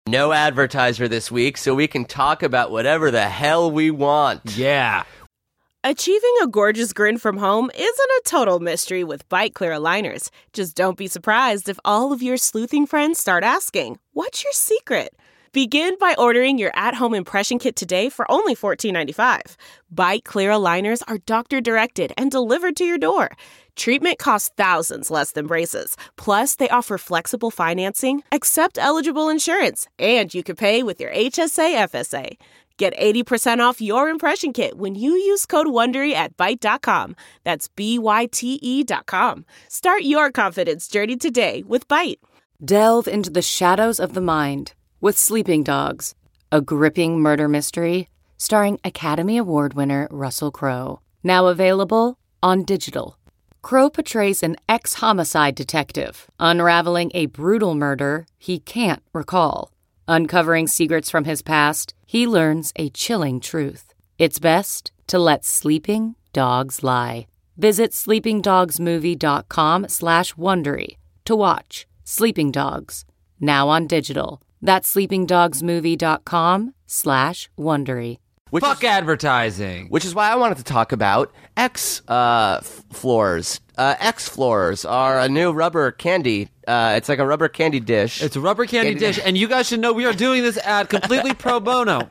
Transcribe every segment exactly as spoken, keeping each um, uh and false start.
No advertiser this week, so we can talk about whatever the hell we want. Yeah. Achieving a gorgeous grin from home isn't a total mystery with Byte Clear aligners. Just don't be surprised if all of your sleuthing friends start asking, what's your secret? Begin by ordering your at-home impression kit today for only fourteen ninety-five. Byte Clear aligners are doctor-directed and delivered to your door. Treatment costs thousands less than braces. Plus, they offer flexible financing, accept eligible insurance, and you can pay with your H S A F S A. Get eighty percent off your impression kit when you use code WONDERY at byte dot com. That's B Y T E dot com. Start your confidence journey today with Byte. Delve into the shadows of the mind with Sleeping Dogs, a gripping murder mystery starring Academy Award winner Russell Crowe. Now available on digital. Crowe portrays an ex-homicide detective unraveling a brutal murder he can't recall. Uncovering secrets from his past, he learns a chilling truth. It's best to let sleeping dogs lie. Visit sleepingdogsmovie.com slash Wondery to watch Sleeping Dogs, now on digital. That's sleepingdogsmovie.com slash Wondery. Which Fuck is, advertising. Which is why I wanted to talk about X uh, f- floors. Uh, X floors are a new rubber candy. Uh, it's like a rubber candy dish. It's a rubber candy, Candy dish, dish. and you guys should know we are doing this ad completely pro bono.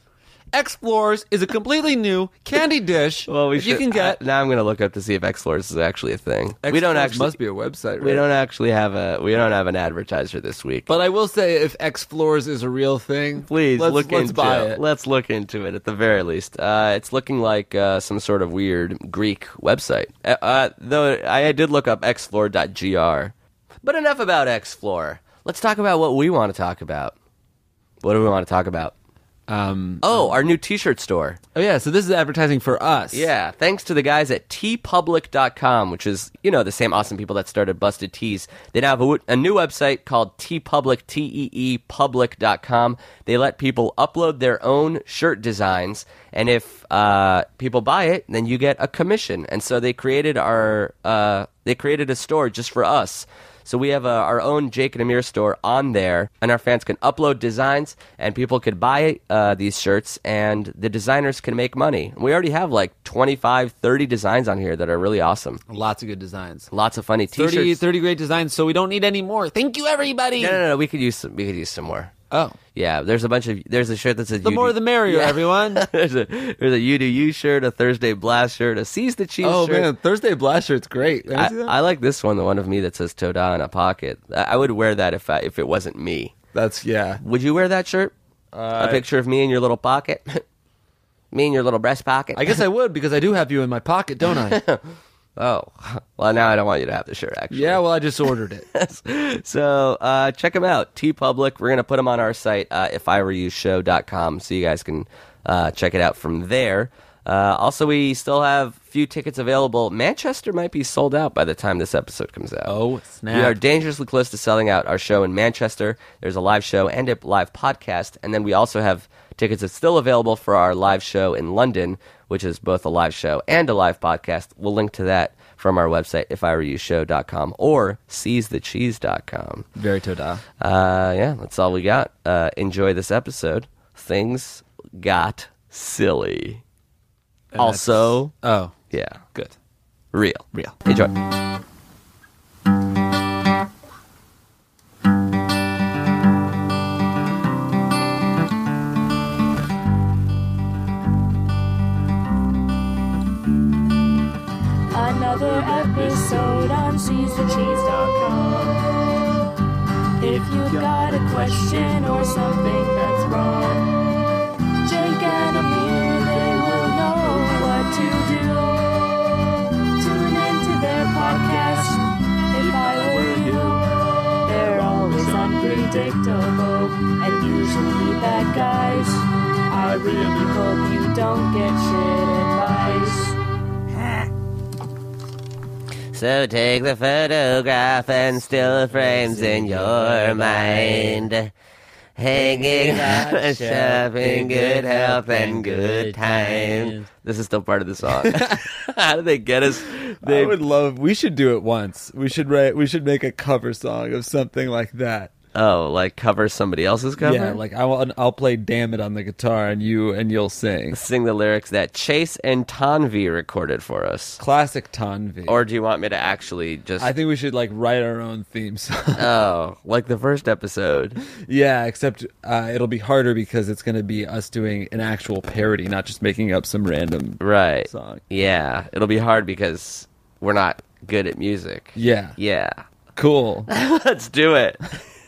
X-Floors is a completely new candy dish well, we that should, you can get. Uh, now I'm going to look up to see if X floors is actually a thing. We don't X-Floors actually. must be a website, right? We don't actually have a. We don't have an advertiser this week. But I will say, if X-Floors is a real thing, Please let's, look let's into buy it. Let's look into it at the very least. Uh, it's looking like uh, some sort of weird Greek website. Uh, uh, though I did look up x floor dot g r. But enough about X-Floor. Let's talk about what we want to talk about. What do we want to talk about? Um, Oh, our new T-shirt store. oh yeah, so this is advertising for us. Yeah, thanks to the guys at tee public dot com, which is, you know, the same awesome people that started Busted Tees. They now have a, a new website called TeePublic, T E E public dot com. They let people upload their own shirt designs, and if uh, people buy it, then you get a commission. And so they created our, uh, they created a store just for us. So we have a, our own Jake and Amir store on there, and our fans can upload designs, and people could buy uh, these shirts, and the designers can make money. We already have like twenty-five, thirty designs on here that are really awesome. Lots of good designs. Lots of funny T-shirts. thirty, thirty great designs, so we don't need any more. Thank you, everybody. No, no, no. We could use some. We could use some more. Oh. Yeah, there's a bunch of. There's a shirt that says. The you more do, the merrier, Yeah. everyone. there's a there's a You Do You shirt, a Thursday Blast shirt, a Seize the Cheese Oh, shirt. man, Thursday Blast shirt's great. Let me I, see that. I like this one, the one of me that says Toda in a pocket. I, I would wear that if I, if it wasn't me. That's, yeah. Would you wear that shirt? Uh, A picture of me in your little pocket? Me in your little breast pocket? I guess I would, because I do have you in my pocket, don't I? Oh, well, now I don't want you to have the shirt, actually. Yeah, well, I just ordered it. So uh, check them out. TeePublic. We're going to put them on our site, uh, if I were you show dot com, so you guys can uh, check it out from there. Uh, also, we still have a few tickets available. Manchester might be sold out by the time this episode comes out. Oh, snap. We are dangerously close to selling out our show in Manchester. There's a live show and a live podcast. And then we also have tickets that's still available for our live show in London, which is both a live show and a live podcast. We'll link to that from our website, if I were you show dot com or seize the cheese dot com. Very Toda. Uh, yeah, that's all we got. Uh, enjoy this episode. Things got silly. And Also, that's- Oh, yeah, good. real. Real. Enjoy. Another episode on seize the cheese dot com. If you've got a question or something that's wrong, Jake and Amir, they will know what to do. Tune into their podcast, If I Were You. They're always unpredictable and usually bad guys. I really hope you don't get shit advice. So take the photograph and still frames in your mind. Hanging on a shelf in good health and good times. This is still part of the song. How do they get us? They, I would love. We should do it once. We should write. We should make a cover song of something like that. Oh, like cover somebody else's cover? Yeah, like I'll I'll play "Damn It" on the guitar, and you and you'll sing. Sing the lyrics that Chase and Tanvi recorded for us. Classic Tanvi. Or do you want me to actually just... I think we should like write our own theme song. Oh, like the first episode. Yeah, except uh, it'll be harder because it's going to be us doing an actual parody, not just making up some random Right. song. Yeah, it'll be hard because we're not good at music. Yeah. Yeah. Cool. Let's do it.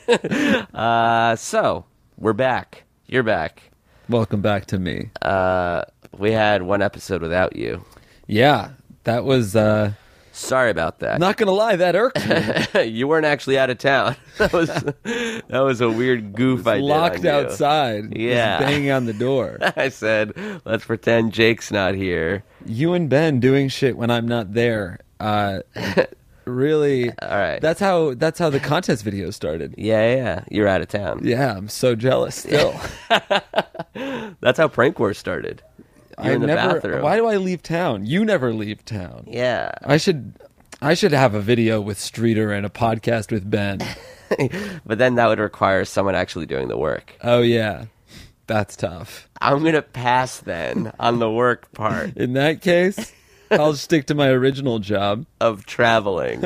uh, so, we're back. You're back. Welcome back to me. Uh, we had one episode without you. Yeah, that was... Uh, Sorry about that. not going to lie, that irked me. You weren't actually out of town. That was that was a weird goof I did Locked on you. outside. Yeah. Just banging on the door. I said, let's pretend Jake's not here. You and Ben doing shit when I'm not there. Uh, really... All right. That's how that's how the contest video started. Yeah, yeah. You're out of town. Yeah, I'm so jealous still. That's how Prank Wars started. You're I in the never. bathroom. Why do I leave town? You never leave town. Yeah. I should. I should have a video with Streeter and a podcast with Ben. But then that would require someone actually doing the work. Oh yeah, that's tough. I'm going to pass then on the work part In that case, I'll stick to my original job. of traveling.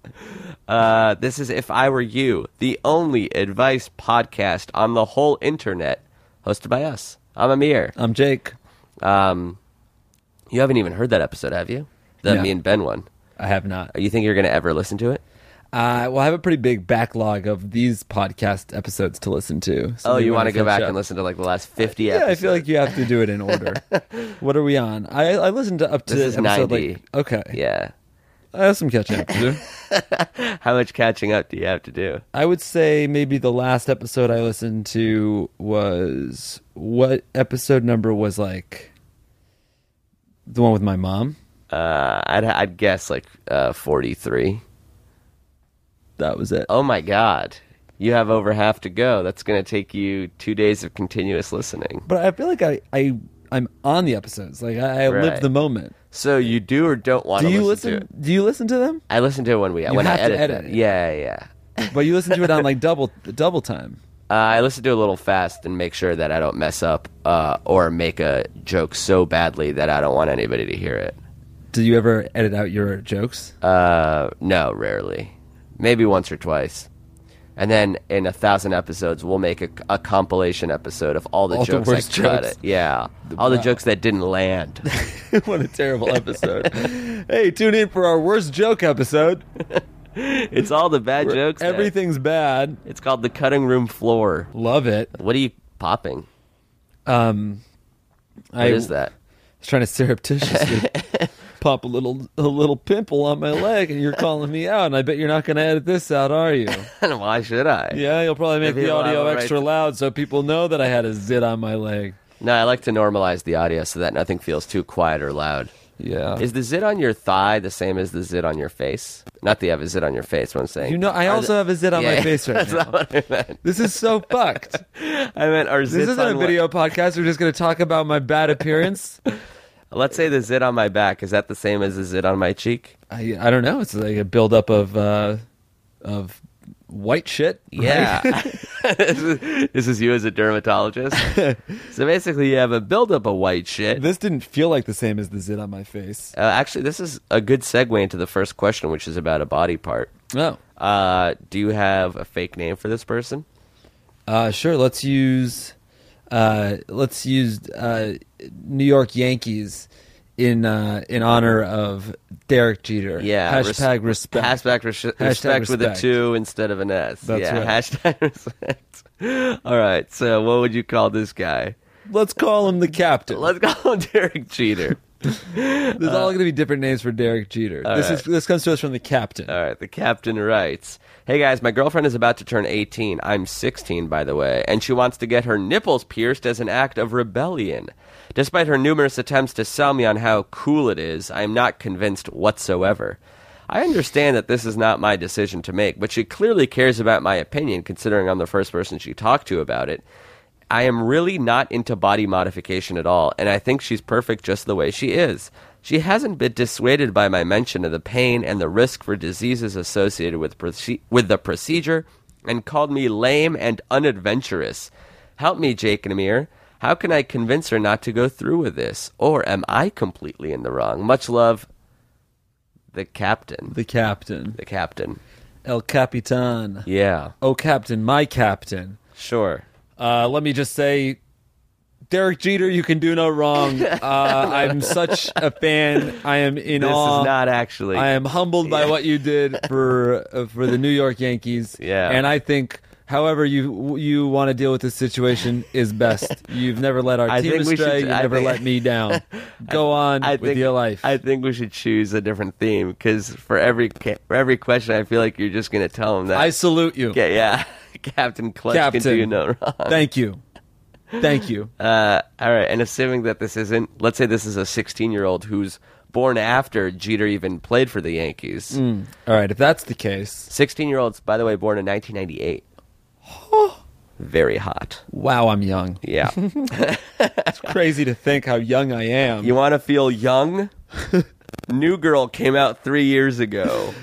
uh, this is If I Were You, the only advice podcast on the whole internet, hosted by us. I'm Amir. I'm Jake. Um, you haven't even heard that episode, have you? The No. me and Ben one. I have not. You think you're going to ever listen to it? Uh, well, I have a pretty big backlog of these podcast episodes to listen to. so Oh, maybe you when want I to go catch back up- and listen to like the last fifty Yeah, episodes? I feel like you have to do it in order. What are we on? I I listened to up to This is episode ninety. like okay. Yeah. I have some catching up to do. How much catching up do you have to do? I would say maybe the last episode I listened to was what episode number was like the one with my mom. Uh, I'd, I'd guess like uh, forty-three. That was it. Oh my God. You have over half to go. That's going to take you two days of continuous listening. But I feel like I, I I'm on the episodes. Like I, I Right. live the moment. So you do or don't want Do to you listen, listen? to it? Do you listen to them? I listen to it when we when have I to edit, edit them. it. Yeah, yeah. But you listen to it on like double double time. Uh, I listen to it a little fast and make sure that I don't mess up uh, or make a joke so badly that I don't want anybody to hear it. Do you ever edit out your jokes? Uh, no, rarely. Maybe once or twice. And then in a thousand episodes, we'll make a, a compilation episode of all the All the jokes worst I cut jokes. it. Yeah, all the Wow. jokes that didn't land. What a terrible episode. Hey, tune in for our worst joke episode. It's all the bad jokes. man. Everything's bad. It's called the cutting room floor. Love it. What are you popping? Um, What I is that? was trying to surreptitiously pop a little a little pimple on my leg, and you're calling me out. And I bet you're not going to edit this out, are you? Why should I? Yeah, you'll probably make Maybe the I'll audio have a right extra to- loud so people know that I had a zit on my leg. No, I like to normalize the audio so that nothing feels too quiet or loud. Yeah. Is the zit on your thigh the same as the zit on your face? Not that you have a zit on your face, what I'm saying. You know, I Are also the- have a zit on Yeah, my face right that's now. not what I meant. This is so fucked. I meant our This zits isn't on a what- video podcast. We're just going to talk about my bad appearance. Let's say the zit on my back. Is that the same as the zit on my cheek? I I don't know. It's like a buildup of uh, of white shit. right? Yeah. this, is, this is you as a dermatologist. So basically, you have a buildup of white shit. This didn't feel like the same as the zit on my face. Uh, actually, this is a good segue into the first question, which is about a body part. Oh. Uh, do you have a fake name for this person? Uh, sure. Let's use uh, let's use uh, New York Yankees in uh, in honor of Derek Jeter. Yeah. Hashtag res- respect. Hashtag, res- Hashtag respect with a respect. two instead of an S. That's yeah. right. Hashtag respect. All right. So what would you call this guy? Let's call him the captain. Let's call him Derek Jeter. There's all going to be different names for Derek Jeter. all This right. is this comes to us from the captain. All right, the captain writes, "Hey guys, my girlfriend is about to turn eighteen. I'm sixteen, by the way, and she wants to get her nipples pierced as an act of rebellion. Despite her numerous attempts to sell me on how cool it is, I am not convinced whatsoever. I understand that this is not my decision to make, but she clearly cares about my opinion, considering I'm the first person she talked to about it. I am really not into body modification at all, and I think she's perfect just the way she is. She hasn't been dissuaded by my mention of the pain and the risk for diseases associated with proce- with the procedure, and called me lame and unadventurous. Help me, Jake and Amir. How can I convince her not to go through with this? Or am I completely in the wrong? Much love, the captain. The captain. The captain. El Capitan. Yeah. Oh, captain, my captain. Sure. Uh, let me just say, Derek Jeter, you can do no wrong. Uh, I'm such a fan. I am in This awe. is not actually. I am humbled by what you did for uh, for the New York Yankees. Yeah. And I think however you you want to deal with this situation is best. You've never let our I team think we astray. should- You've I never think- let me down. Go on I with think, your life. I think we should choose a different theme because for every ca- for every question, I feel like you're just going to tell him that. I salute you. yeah, yeah. Captain Clutch Captain. can do no wrong. Thank you. Thank you. Uh, all right, and assuming that this isn't, let's say this is a sixteen-year-old who's born after Jeter even played for the Yankees. Mm. All right, if that's the case, sixteen-year-olds, by the way, born in nineteen ninety-eight. Very hot. wow, I'm young. Yeah. It's crazy to think how young I am. You want to feel young? New Girl came out three years ago.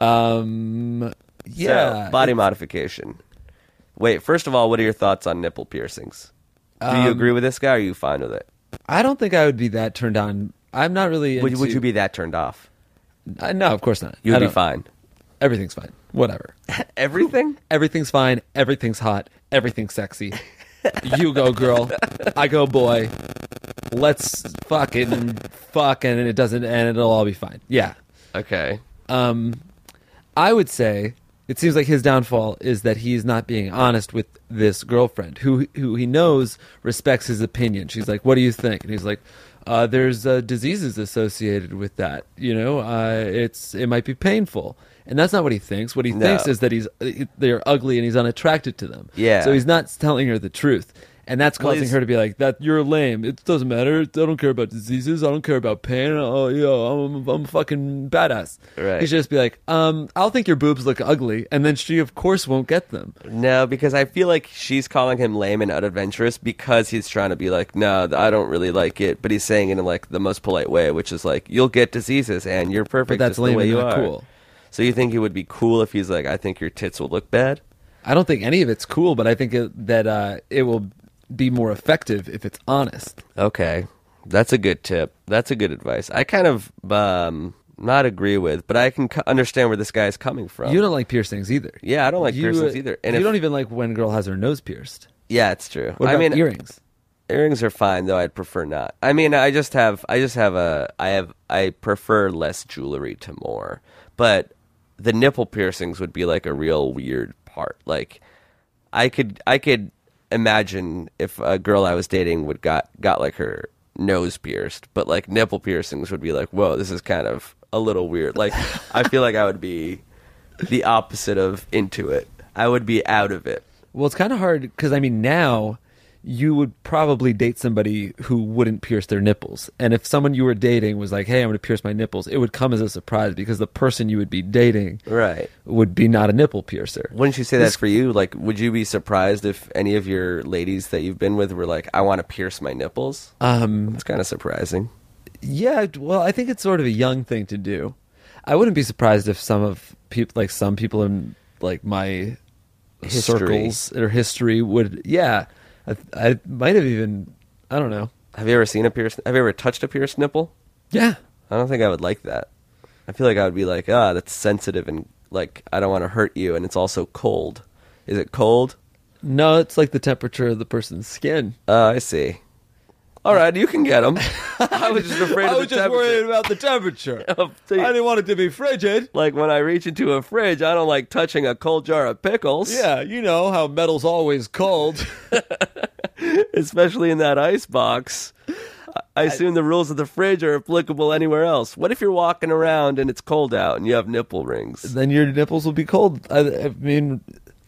Um, yeah. So, body modification. Wait, first of all, what are your thoughts on nipple piercings? Do you Um, agree with this guy, or are you fine with it? I don't think I would be that turned on. I'm not really. Would, into, would you be that turned off? Uh, no, of course not. You I would be don't- fine. Everything's fine. Whatever. Everything? Everything's fine. Everything's hot. Everything's sexy. You go, girl. I go, boy. Let's fucking fuck, and it doesn't, and it'll all be fine. Yeah. Okay. Um, I would say it seems like his downfall is that he's not being honest with this girlfriend, who who he knows respects his opinion. She's like, "What do you think?" And he's like, uh, "There's uh, diseases associated with that. You know, uh, it's it might be painful." And that's not what he thinks. What he No. thinks is that he's they're ugly and he's unattracted to them. Yeah. So he's not telling her the truth. And that's Well, causing he's- her to be like, "That you're lame. It doesn't matter. I don't care about diseases. I don't care about pain. Oh, yo, I'm, I'm a fucking badass." Right. He should just be like, "Um, I'll think your boobs look ugly," and then she, of course, won't get them. No, because I feel like she's calling him lame and unadventurous because he's trying to be like, no, I don't really like it. But he's saying it in like the most polite way, which is like, you'll get diseases and you're perfect. But that's just the lame way and you not are. cool. So you think it would be cool if he's like, I think your tits will look bad? I don't think any of it's cool, but I think it, that uh, it will be more effective if it's honest. Okay, that's a good tip. That's a good advice. I kind of um, not agree with, but I can c- understand where this guy is coming from. You don't like piercings either. Yeah, I don't like You, piercings uh, either. And you if, don't even like when a girl has her nose pierced. Yeah, it's true. What I about mean, earrings? Earrings are fine, though. I'd prefer not. I mean, I just have, I just have a, I have, I prefer less jewelry to more. But the nipple piercings would be like a real weird part. Like, I could, I could imagine if a girl I was dating would got got like her nose pierced, but like nipple piercings would be like, whoa, this is kind of a little weird. Like, I feel like I would be the opposite of into it. I would be out of it. Well, it's kind of hard because, I mean, now you would probably date somebody who wouldn't pierce their nipples. And if someone you were dating was like, "Hey, I'm going to pierce my nipples," it would come as a surprise because the person you would be dating Right. would be not a nipple piercer. Wouldn't you say This- that's for you? Like, would you be surprised if any of your ladies that you've been with were like, I want to pierce my nipples? Um, It's kind of surprising. yeah, well, I think it's sort of a young thing to do. I wouldn't be surprised if some of people, like some people in like my History. circles or history would, yeah, I, I might have even, I don't know. Have you ever seen a pierced? Have you ever touched a pierced nipple? Yeah. I don't think I would like that. I feel like I would be like, ah, that's sensitive and like I don't want to hurt you, and it's also cold. Is it cold? No, it's like the temperature of the person's skin. Oh, I see. All right, you can get them. I was just afraid I of was the just temperature. worried about the temperature. I'll tell you- I didn't want it to be frigid. Like when I reach into a fridge, I don't like touching a cold jar of pickles. Yeah, you know how metal's always cold. Especially in that ice box. I assume the rules of the fridge are applicable anywhere else. What if you're walking around and it's cold out and you have nipple rings? Then your nipples will be cold. I, I mean,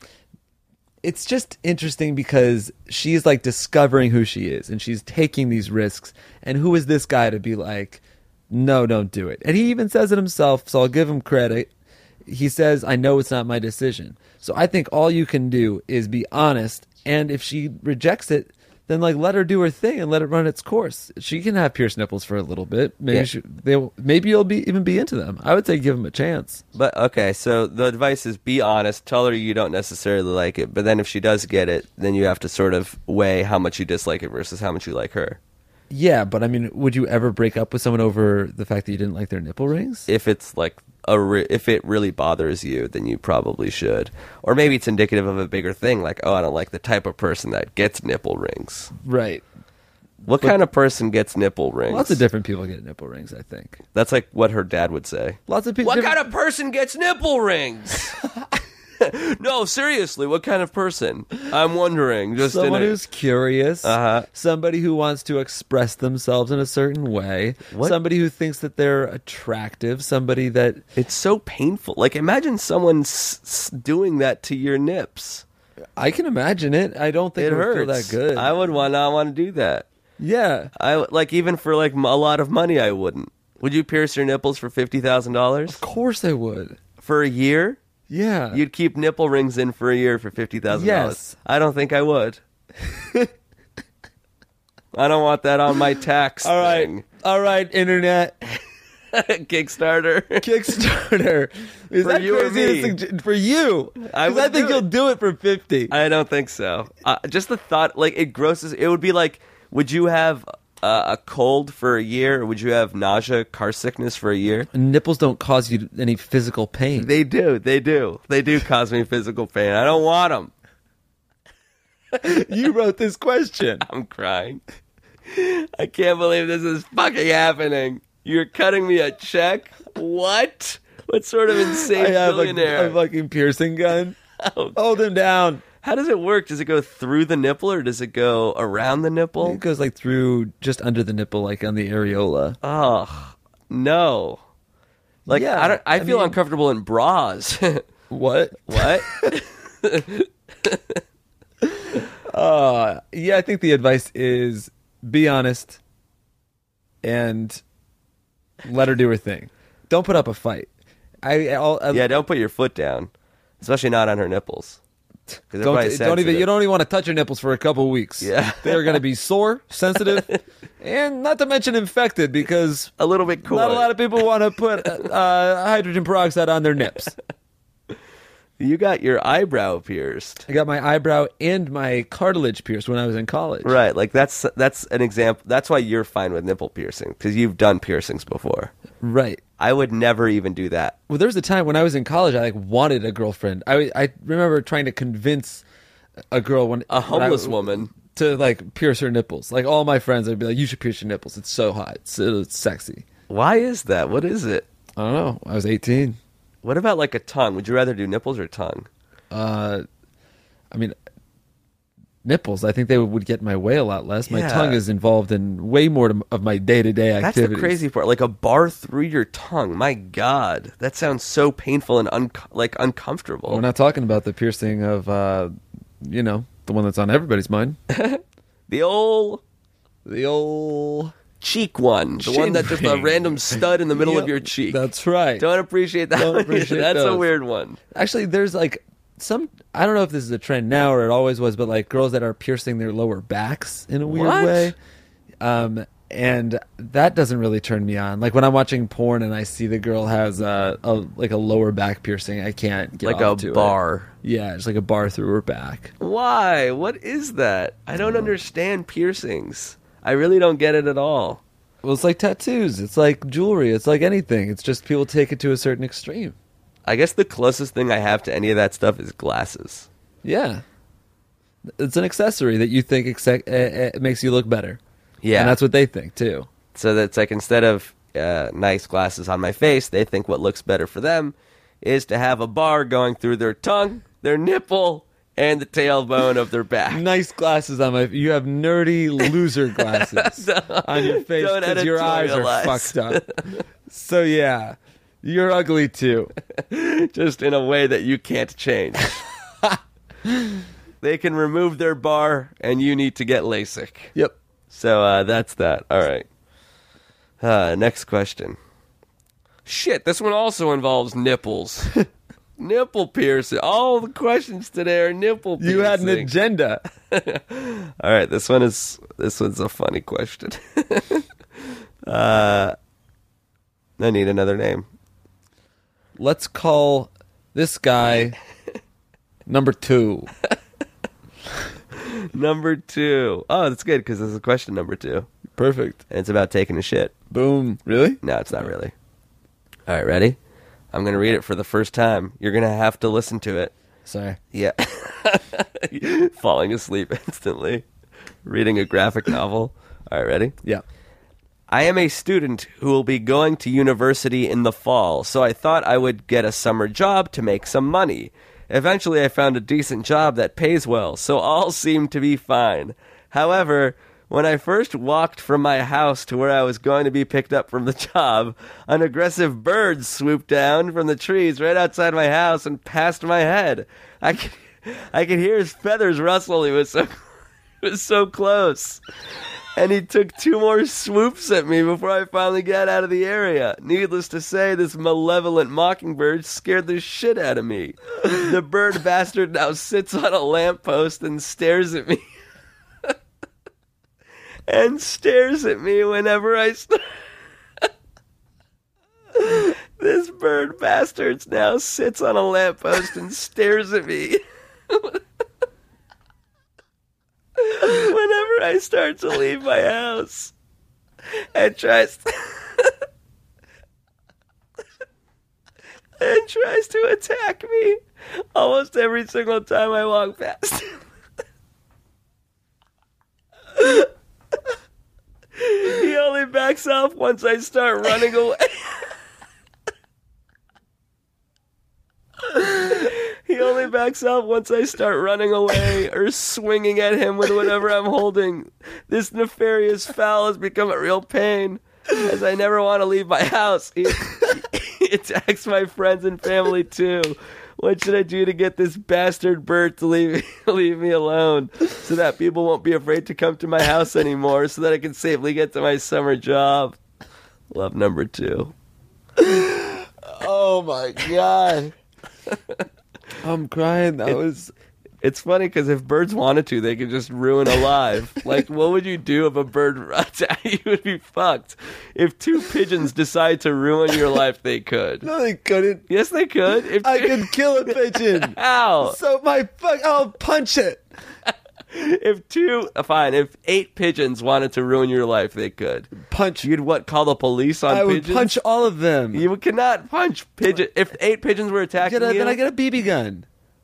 it's just interesting because she's like discovering who she is and she's taking these risks. And who is this guy to be like, no, don't do it? And he even says it himself, so I'll give him credit. He says, I know it's not my decision. So I think all you can do is be honest. And if she rejects it, then like let her do her thing and let it run its course. She can have pierced nipples for a little bit. Maybe Yeah. she, they maybe you'll be even be into them. I would say give them a chance. But okay, so the advice is be honest. Tell her you don't necessarily like it, but then if she does get it, then you have to sort of weigh how much you dislike it versus how much you like her. Yeah, but I mean, would you ever break up with someone over the fact that you didn't like their nipple rings? If it's like a re- if it really bothers you, then you probably should. Or maybe it's indicative of a bigger thing, like oh, I don't like the type of person that gets nipple rings. Right. What kind of person gets nipple rings? Lots of different people get nipple rings, I think. That's like what her dad would say. Lots of people. What kind of person gets nipple rings? No, seriously, what kind of person? I'm wondering. Just in Someone a- who's curious, Uh-huh. somebody who wants to express themselves in a certain way, What? somebody who thinks that they're attractive, somebody that It's so painful. Like, imagine someone s- s- doing that to your nips. I can imagine it. I don't think It it, would hurts. feel that good. I would want not want to do that. yeah, I like even for like m- a lot of money, I wouldn't. Would you pierce your nipples for fifty thousand dollars of course I would. for a year? Yeah, You'd keep nipple rings in for a year for fifty thousand dollars. Yes. I don't think I would. I don't want that on my tax. all right, thing. all right, internet. Kickstarter. Kickstarter. Is For that you or crazy to me? sugge- for you? I 'Cause would I think do you'll it. do it for fifty. I don't think so. Uh, just the thought, like, it grosses. It would be like, would you have uh, a cold for a year, or would you have nausea, car sickness for a year? Nipples don't cause you any physical pain. They do. They do. They do cause me physical pain. I don't want them. You wrote this question. I'm crying. I can't believe this is fucking happening. You're cutting me a check? What? What sort of insane I have a, billionaire? a fucking piercing gun. Oh, Hold him down. how does it work? Does it go through the nipple or does it go around the nipple? It goes like through just under the nipple, like on the areola. Oh, no. Like, Yeah, I, don't, I, I feel mean- uncomfortable in bras. What? What? Uh, yeah, I think the advice is be honest and let her do her thing. Don't put up a fight. I, I'll, I Yeah, don't put your foot down. Especially not on her nipples. 'Cause they're don't, probably don't even sensitive. you don't even want to touch your nipples for a couple of weeks. Yeah. They're going to be sore, sensitive, and not to mention infected because A little bit cool. not a lot of people want to put uh, hydrogen peroxide on their nips. You got your eyebrow pierced. I got my eyebrow and my cartilage pierced when I was in college. Right, like that's that's an example. That's why you're fine with nipple piercing because you've done piercings before. Right. I would never even do that. Well, there was a time when I was in college, I like wanted a girlfriend. I I remember trying to convince a girl when A when I- homeless woman. to like pierce her nipples. Like all my friends, I'd be like, "You should pierce your nipples. It's so hot. It's, it's sexy." Why is that? What is it? I don't know. I was eighteen. What about like a tongue? Would you rather do nipples or tongue? Uh, I mean, nipples. I think they would get in my way a lot less. My Yeah. tongue is involved in way more to, of my day to day That's activities. the crazy part. Like a bar through your tongue. My God, that sounds so painful and un- like uncomfortable. We're not talking about the piercing of, uh, you know, the one that's on everybody's mind. The old The old cheek one, the one that's just a Chin random stud in the middle of Yep, your cheek. That's right. Don't appreciate that. Don't one. appreciate That's a those. weird one. Actually, there's like some. I don't know if this is a trend now or it always was, but like girls that are piercing their lower backs in a weird What? way. Um, and that doesn't really turn me on. Like when I'm watching porn and I see the girl has a, a like a lower back piercing, I can't get Like off a to it. bar. Yeah, just like a bar through her back. Why? What is that? I don't understand piercings. I really don't get it at all. Well, it's like tattoos. It's like jewelry. It's like anything. It's just people take it to a certain extreme. I guess the closest thing I have to any of that stuff is glasses. Yeah, it's an accessory that you think exec- uh, uh, makes you look better. Yeah. And that's what they think too. So that's like instead of uh, nice glasses on my face, they think what looks better for them is to have a bar going through their tongue, their nipple, and the tailbone of their back. Nice glasses on my. You have nerdy loser glasses on your face Don't because your eyes are editorialize. fucked up. So yeah, you're ugly too. Just in a way that you can't change. They can remove their bar, and you need to get LASIK. Yep. So uh, that's that. All right. Uh, next question. Shit, this one also involves nipples. Nipple piercing. All the questions today are nipple piercing. You had an agenda. All right, this one is this one's a funny question. uh, I need another name. Let's call this guy number two. Number two. Oh, that's good because this is question number two. Perfect. And it's about taking a shit. Boom. Really? No, it's not really. All right, ready? I'm going to read it for the first time. You're going to have to listen to it. Sorry. Yeah. Falling asleep instantly. Reading a graphic novel. All right, ready? Yeah. I am a student who will be going to university in the fall, so I thought I would get a summer job to make some money. Eventually, I found a decent job that pays well, so all seemed to be fine. However, when I first walked from my house to where I was going to be picked up from the job, an aggressive bird swooped down from the trees right outside my house and past my head. I could, I could hear his feathers rustle. He was so, he was so close. And he took two more swoops at me before I finally got out of the area. Needless to say, this malevolent mockingbird scared the shit out of me. The bird bastard now sits on a lamppost and stares at me. and stares at me whenever I start. This bird bastard now sits on a lamppost and stares at me. Whenever I start to leave my house, and tries and tries to attack me almost every single time I walk past him. He only backs off once I start running away. He only backs off once I start running away or swinging at him with whatever I'm holding. This nefarious fowl has become a real pain, as I never want to leave my house. He, he attacks my friends and family too. What should I do to get this bastard bird to leave, leave me alone, so that people won't be afraid to come to my house anymore, so that I can safely get to my summer job? Love, number two. Oh my god. I'm crying. That It- was It's funny because if birds wanted to, they could just ruin a life. Like, what would you do if a bird attacked you? You would be fucked. If two pigeons decide to ruin your life, they could. no, they couldn't. Yes, they could. If I could kill a pigeon. How? So my fuck, I'll punch it. If two, uh, fine. If eight pigeons wanted to ruin your life, they could. Punch. You'd what? Call the police on I would pigeons? punch all of them. You cannot punch pigeon. If eight pigeons were attacking Get a, you, then I get a B B gun.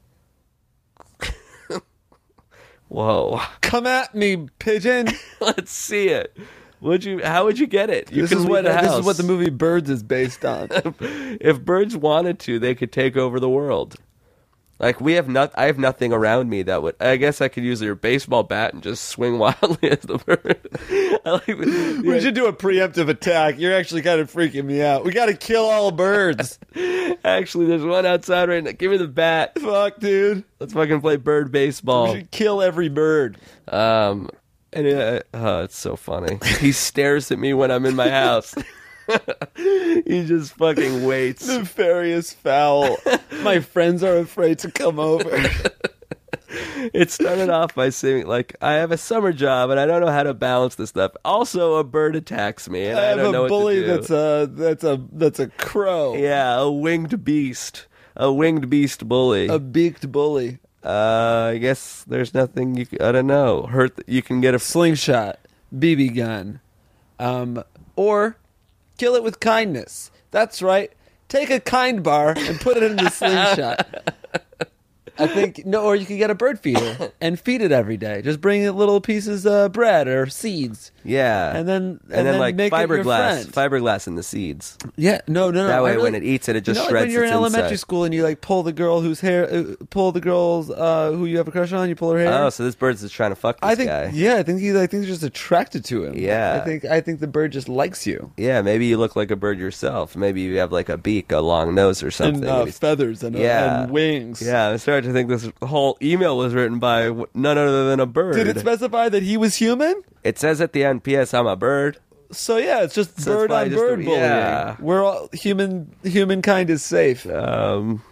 whoa. Come at me, pigeon. Let's see it. Would you? How would you get it? You this can is leave what the this is house. what the movie Birds is based on. If birds wanted to, they could take over the world. Like, we have not. I have nothing around me that would. I guess I could use your baseball bat and just swing wildly at the bird. I like, the- We should do a preemptive attack. You're actually kind of freaking me out. We got to kill all birds. Actually, there's one outside right now. Give me the bat. Fuck, dude. Let's fucking play bird baseball. We should kill every bird. Um, and uh, oh, it's so funny. He stares at me when I'm in my house. He just fucking waits. Nefarious fowl. My friends are afraid to come over. It started off by saying, like, I have a summer job and I don't know how to balance this stuff. Also, a bird attacks me and I I, have don't know a what bully to do. that's a that's a that's a crow. Yeah, a winged beast. A winged beast bully. A beaked bully. Uh, I guess there's nothing you. c- I don't know. Hurt. You can get a. Slingshot. B B gun. Um, or kill it with kindness. That's right. Take a kind bar and put it in the slingshot. I think no, or you could get a bird feeder and feed it every day. Just bring it little pieces of bread or seeds, Yeah, and then and, and, then, like make it your fiberglass, friend. fiberglass in the seeds. Yeah, no, no, no. That I way, really- when it eats it, it just you know, shreds like when you're its in elementary inside. school and you like pull the girl whose hair, uh, pull the girl's uh, who you have a crush on, you pull her hair. Oh, so this bird's just trying to fuck this I think, guy. yeah, I think he, I think he's just attracted to him. Yeah. I think, I think the bird just likes you. Yeah, maybe you look like a bird yourself. Maybe you have like a beak, a long nose, or something. And uh, And he's- feathers and, uh, Yeah. and wings. yeah, I'm starting to think this whole email was written by w- none other than a bird. Did it specify that he was human? It says at the end, P S I'm a bird. So yeah, it's just So it's bird probably on just bird a- bullying. yeah. We're all human. Humankind is safe. Um,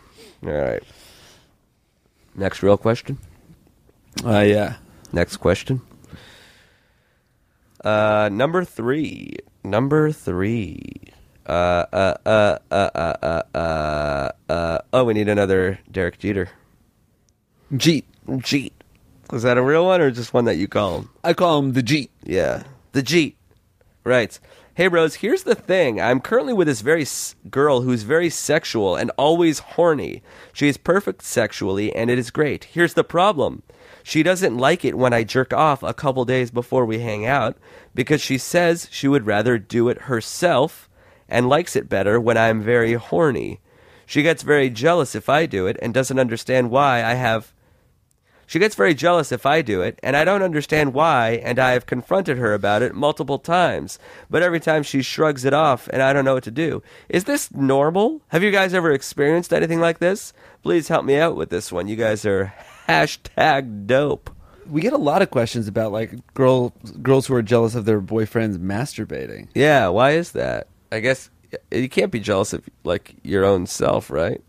All right. Next real question. Uh, yeah. Next question. Uh, number three. Number three. Uh, uh, uh, uh, uh, uh, uh, uh, oh, we need another Derek Jeter. Jeet. Jeet. Was that a real one or just one that you call him? I call him the Jeet. Yeah. The Jeet. Right. Hey, Rose, here's the thing. I'm currently with this very s- girl who's very sexual and always horny. She is perfect sexually, and it is great. Here's the problem. She doesn't like it when I jerk off a couple days before we hang out because she says she would rather do it herself and likes it better when I'm very horny. She gets very jealous if I do it and doesn't understand why I have... She gets very jealous if I do it, and I don't understand why, and I have confronted her about it multiple times. But every time she shrugs it off, and I don't know what to do. Is this normal? Have you guys ever experienced anything like this? Please help me out with this one. You guys are hashtag dope. We get a lot of questions about like girl girls who are jealous of their boyfriends masturbating. Yeah, why is that? I guess you can't be jealous of like your own self, right?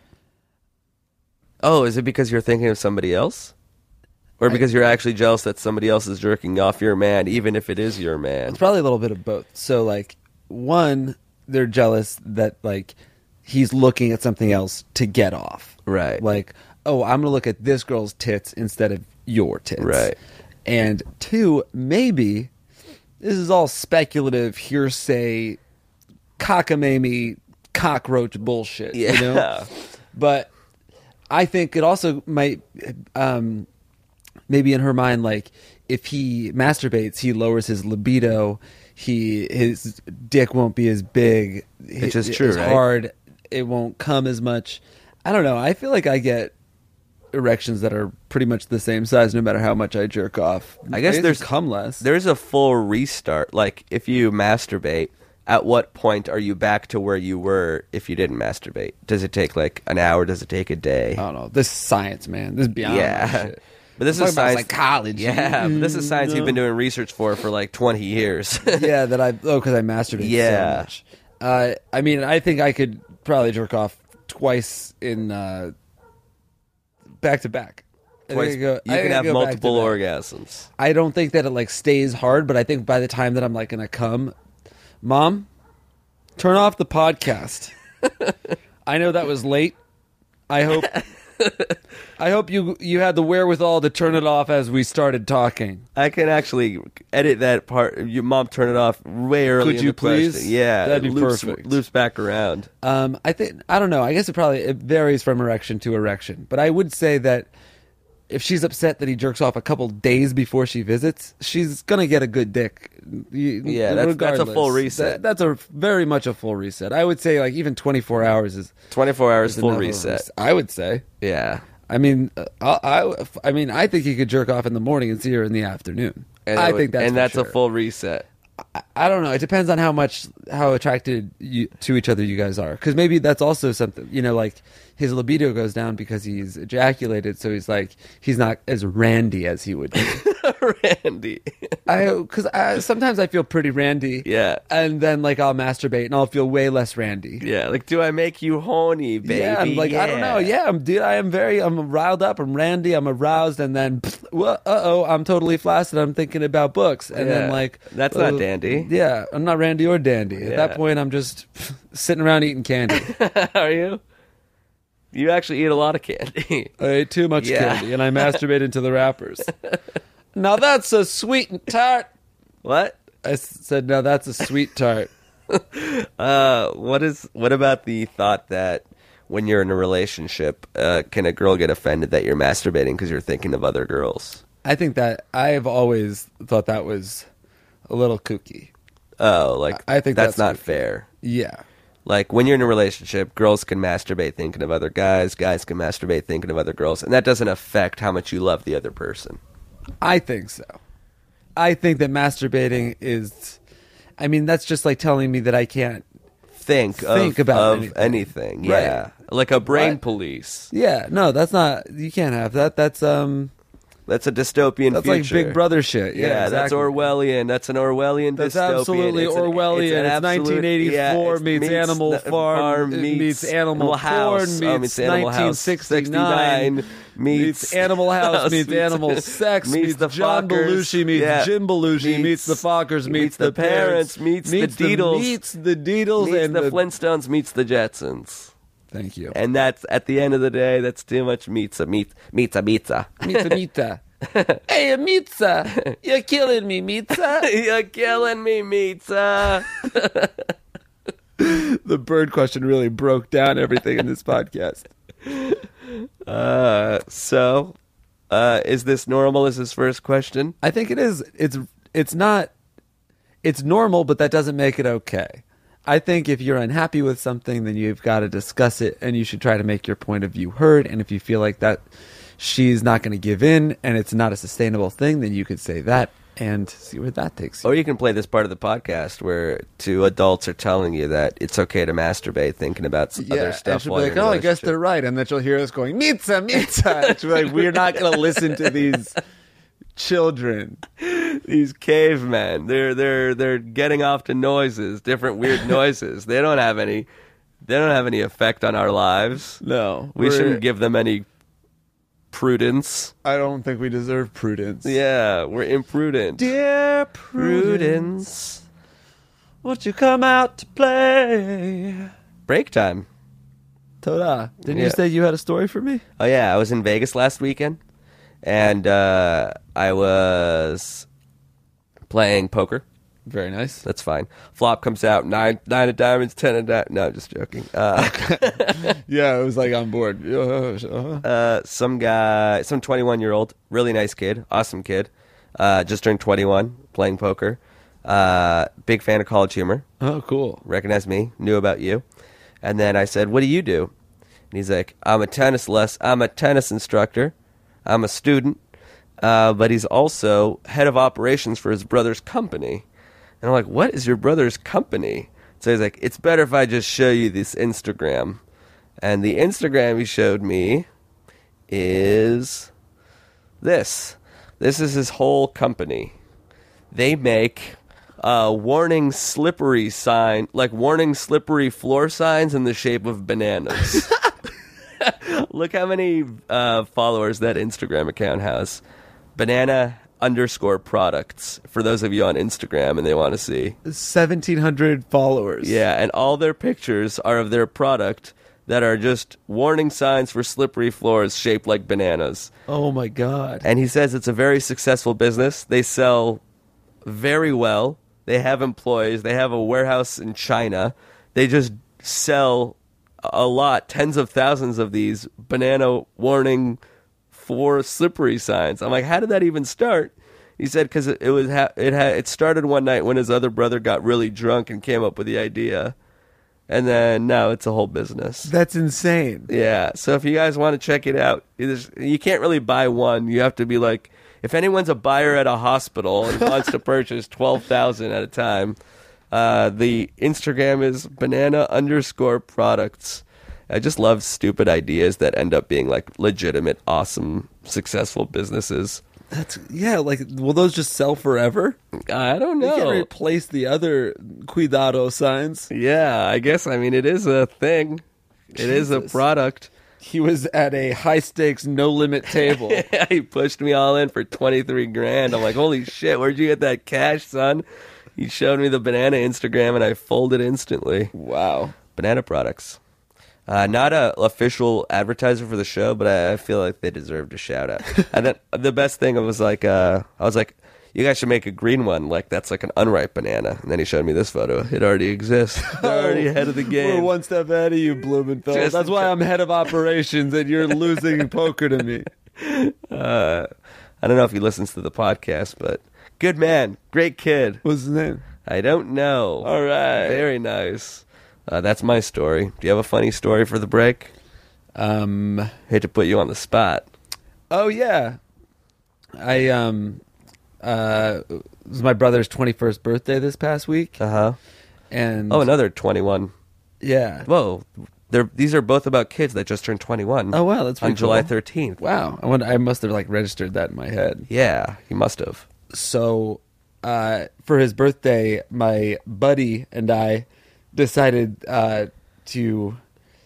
Oh, is it because you're thinking of somebody else? Or because you're actually jealous that somebody else is jerking off your man, even if it is your man? It's probably a little bit of both. So, like, one, they're jealous that, like, he's looking at something else to get off. Right. Like, oh, I'm going to look at this girl's tits instead of your tits. Right. And two, maybe this is all speculative, hearsay, cockamamie, cockroach bullshit. Yeah. You know? But I think it also might, um, maybe in her mind, like if he masturbates, he lowers his libido. He his dick won't be as big. Which is It- true, It's right? hard. It won't come as much. I don't know. I feel like I get erections that are pretty much the same size no matter how much I jerk off. I guess there's come less. There's a full restart. Like if you masturbate, at what point are you back to where you were if you didn't masturbate? Does it take like an hour? Does it take a day? I don't know. This is science, man. This is beyond yeah. my shit. But this I'm is talking about science. psychology. Yeah, but this is science Mm, you've been no. doing research for for like twenty years. Yeah, that I oh because I masturbate Yeah. so much. Uh, I mean, I think I could probably jerk off twice in uh, back to back. I think I Twice- could go- you I can think I have could go back to multiple back. orgasms. I don't think that it like stays hard, but I think by the time that I'm like gonna come, Mom, turn off the podcast. I know that was late. I hope. I hope you you had the wherewithal to turn it off as we started talking. I can actually edit that part. Your mom turn it off way early. Could in you the question. please? Yeah, That'd be it loops, perfect. Loops back around. Um, I think I don't know. I guess it probably it varies from erection to erection, but I would say that if she's upset that he jerks off a couple days before she visits, she's gonna get a good dick. You- Yeah, that's- that's a full regardless. reset. That- that's a very much a full reset. I would say like even twenty-four hours is Twenty-four hours is full enough of a reset. res- I would say. Yeah, I mean, uh, I, I, I mean, I think he could jerk off in the morning and see her in the afternoon. and I it would- think that's and for that's a sure. full reset. I, I don't know. It depends on how much how attracted you, to each other you guys are. Because maybe that's also something. You know, like his libido goes down because he's ejaculated, so he's like he's not as randy as he would be. Randy. I because I, sometimes I feel pretty randy. Yeah. and then like I'll masturbate and I'll feel way less randy. Yeah, like do I make you horny, baby? Yeah, I'm like I don't know. Yeah, I'm dude. I am very. I'm riled up. I'm randy. I'm aroused, and then well, uh oh, I'm totally flaccid. I'm thinking about books, and then Yeah. like That's not uh, dandy. Yeah, I'm not randy or dandy. At Yeah. that point, I'm just sitting around eating candy. Are you? You actually eat a lot of candy. I ate too much Yeah. candy, and I masturbate into the wrappers. Now that's a sweet and tart. What? I s- said, now that's a sweet tart. Uh, what is? What about the thought that when you're in a relationship, uh, can a girl get offended that you're masturbating because you're thinking of other girls? I think that I've always thought that was a little kooky. Oh, like I think that's, that's not goofy. fair. Yeah. Like when you're in a relationship, girls can masturbate thinking of other guys, guys can masturbate thinking of other girls, and that doesn't affect how much you love the other person. I think so. I think that masturbating is, I mean, that's just like telling me that I can't. Think, Think of, about of anything. anything. Right. Yeah, like a brain What? police. Yeah, no, that's not. You can't have that. That's um, That's a dystopian That's future. like Big Brother shit. Yeah, Yeah, that's exactly. Orwellian. That's an Orwellian That's dystopian. absolutely It's an- Orwellian. an It's absolute- nineteen eighty-four yeah, it meets Animal the- Farm, it meets, meets Animal House, Porn, oh, meets Animal House, nineteen sixty-nine, meets, meets Animal House, meets Animal Sex, meets the John Fockers, Belushi, meets yeah, Jim Belushi, meets, the Fockers, meets, meets the, the parents, meets the Deedles, meets the Deedles, meets and the the Flintstones, meets the Jetsons. Thank you. And that's, at the end of the day, that's too much pizza. Meat, pizza, pizza. Mitza, Mitza. Hey, Mitza, you're killing me, Mitza. You're killing me, pizza. The bird question really broke down everything in this podcast. Uh, so, uh, is this normal? Is his first question? I think it is. It's it's not. It's normal, but that doesn't make it okay. I think if you're unhappy with something, then you've got to discuss it, and you should try to make your point of view heard. And if you feel like that she's not going to give in, and it's not a sustainable thing, then you could say that and see where that takes you. Or you can play this part of the podcast where two adults are telling you that it's okay to masturbate thinking about s- other and stuff. she'll while be like, you're in "Oh, a I guess relationship." they're right," and then she'll hear us going, "Mitza, Mitza." And she'll be like, "We're not going to listen to these children." These cavemen, they're they're they're getting off to noises, different weird noises. They don't have any, they don't have any effect on our lives. No, We we're- shouldn't give them any prudence. I don't think we deserve prudence. Yeah, we're imprudent. Dear Prudence. won't you come out to play? Break time. Ta-da. Didn't Yeah. you say you had a story for me? Oh yeah, I was in Vegas last weekend, and uh, I was playing poker. Very nice. That's fine. Flop comes out nine nine of diamonds, ten of diamonds. No, just joking. Uh, Yeah, it was like on board. Uh-huh. uh, some guy, some twenty-one year old, really nice kid, awesome kid, uh, just turned twenty-one, playing poker. Uh, big fan of College Humor. Oh, cool. Recognized me, knew about you, and then I said, "What do you do?" And he's like, "I'm a tennis less. I'm a tennis instructor. I'm a student." Uh, but he's also head of operations for his brother's company. And I'm like, what is your brother's company? So he's like, it's better if I just show you this Instagram. And the Instagram he showed me is this. This is his whole company. They make uh, warning slippery sign, like warning slippery floor signs in the shape of bananas. Look how many uh, followers that Instagram account has. Banana underscore products for those of you on Instagram and they want to see. seventeen hundred followers. Yeah, and all their pictures are of their product that are just warning signs for slippery floors shaped like bananas. Oh, my God. And he says it's a very successful business. They sell very well. They have employees. They have a warehouse in China. They just sell a lot, tens of thousands of these banana warning for slippery signs. I'm like, how did that even start? He said because it, it was ha- it had it started one night when his other brother got really drunk and came up with the idea, and then now it's a whole business. That's insane. Yeah, so if you guys want to check it out, there's- you can't really buy one. You have to be like, if anyone's a buyer at a hospital and wants to purchase twelve thousand at a time, uh, the Instagram is banana underscore products. I just love stupid ideas that end up being like legitimate, awesome, successful businesses. That's yeah. Like, will those just sell forever? I don't They can't know. replace the other Cuidado signs. Yeah, I guess, I mean, it is a thing. It is a Jesus. product. He was at a high stakes, no limit table. He pushed me all in for twenty-three grand. I'm like, holy shit, where'd you get that cash, son? He showed me the banana Instagram and I folded instantly. Wow. Banana products. Uh, not a official advertiser for the show, but I, I feel like they deserved a shout out. And then the best thing was like, uh, I was like, you guys should make a green one. Like, that's like an unripe banana. And then he showed me this photo. It already exists. They're already ahead of the game. We're one step ahead of you, Blumenthal. Just That's in why time. I'm head of operations and you're losing poker to me. Uh, I don't know if he listens to the podcast, but good man. Great kid. What's his name? I don't know. All right. Very nice. Uh, that's my story. Do you have a funny story for the break? Um. Hate to put you on the spot. Oh yeah. I um. Uh, it was my brother's twenty-first birthday this past week, Uh huh. and Oh, another twenty-one. yeah, Whoa. They're these are both about kids that just turned twenty-one. Oh, wow, that's pretty on July cool. thirteenth. Wow, I wonder, I must have like registered that in my head. Yeah, you must have. So, uh, for his birthday, my buddy and I decided uh, to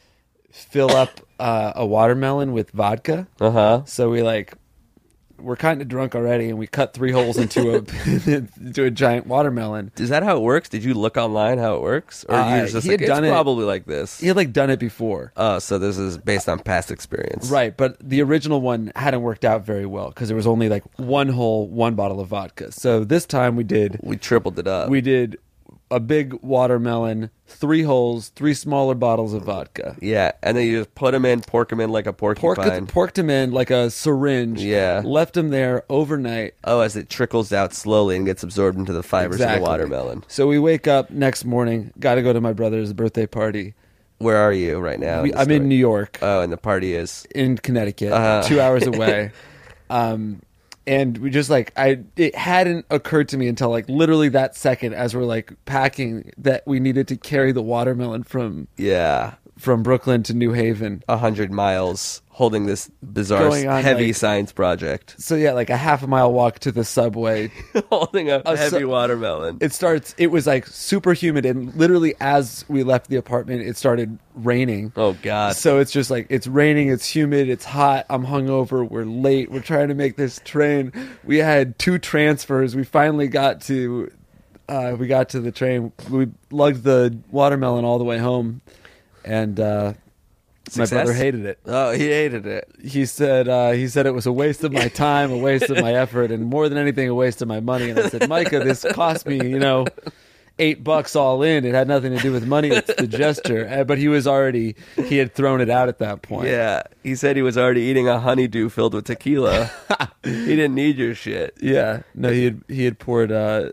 fill up uh, a watermelon with vodka. Uh huh. So we like we're kind of drunk already, and we cut three holes into a into a giant watermelon. Is that how it works? Did you look online how it works, or Uh, you're just he like had done it's it- probably like this? He had like done it before. Oh, so this is based on past experience, Right, but the original one hadn't worked out very well because there was only like one hole, one bottle of vodka. So this time we did We tripled it up. we did a big watermelon, three holes, three smaller bottles of vodka. yeah, and then you just put them in, pork them in like a Pork, porcupine. porked him in like a syringe. Yeah. Left him there overnight. Oh, as it trickles out slowly and gets absorbed into the fibers of the watermelon. So we wake up next morning, got to go to my brother's birthday party. Where are you right now? We, the I'm in story? New York, Oh, and the party is. in Connecticut, Uh-huh. two hours away. um, and we just like I, it hadn't occurred to me until like literally that second, as we're like packing, that we needed to carry the watermelon from Yeah, from Brooklyn to New Haven. a hundred miles holding this bizarre, Going on, heavy like- science project. So yeah, like a half a mile walk to the subway. holding a, A heavy su- watermelon. It starts. It was like super humid, and literally as we left the apartment, it started raining. Oh, God. So it's just like it's raining, it's humid, it's hot. I'm hungover. We're late. We're trying to make this train. We had two transfers. We finally got to. Uh, we got to the train. We lugged the watermelon all the way home, and uh, my Success? brother hated it. Oh, he hated it. He said uh, he said it was a waste of my time, a waste of my effort, and more than anything, a waste of my money. And I said, Micah, this cost me, you know, eight bucks all in. It had nothing to do with money. It's the gesture. Uh, But he was already he had thrown it out at that point. Yeah, he said he was already eating a honeydew filled with tequila. He didn't need your shit. Yeah. No, he had he had poured uh,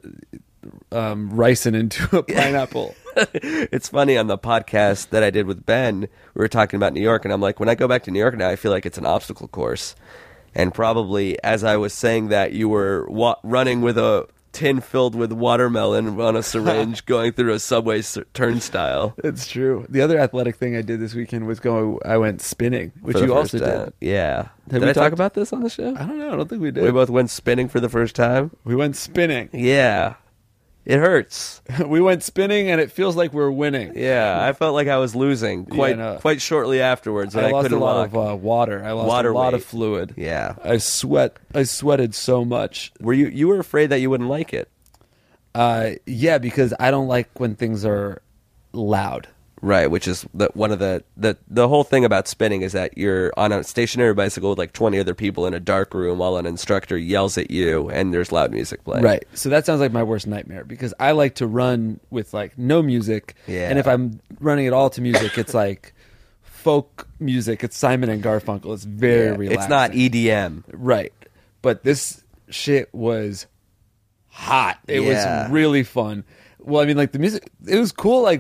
um, ricin into a pineapple. It's funny, on the podcast that I did with Ben, we were talking about New York, and I'm like, when I go back to New York now, I feel like it's an obstacle course. And probably as I was saying that, you were wa- running with a tin filled with watermelon on a syringe going through a subway s- turnstile. It's true. The other athletic thing I did this weekend was go. I went spinning, which for the you first also time. did. Yeah. Have did we I talk talked- about this on the show? I don't know. I don't think we did. We both went spinning for the first time. we went spinning. Yeah. It hurts. we went spinning, and it feels like we're winning. Yeah, I felt like I was losing quite no. quite shortly afterwards. And I I, lost a couldn't lot walk. of uh, water. I lost Water a lot weight. of fluid. Yeah. I sweat. I sweated so much. Were you you were afraid that you wouldn't like it? Uh, yeah, because I don't like when things are loud. Right, which is the, one of the, the the whole thing about spinning is that you're on a stationary bicycle with like twenty other people in a dark room while an instructor yells at you and there's loud music playing. Right. So that sounds like my worst nightmare because I like to run with like no music. Yeah. And if I'm running it all to music, it's like folk music. It's Simon and Garfunkel. It's very Yeah, relaxing. it's not E D M. Right. But this shit was hot. It Yeah. was really fun. Well, I mean, like the music, it was cool. Like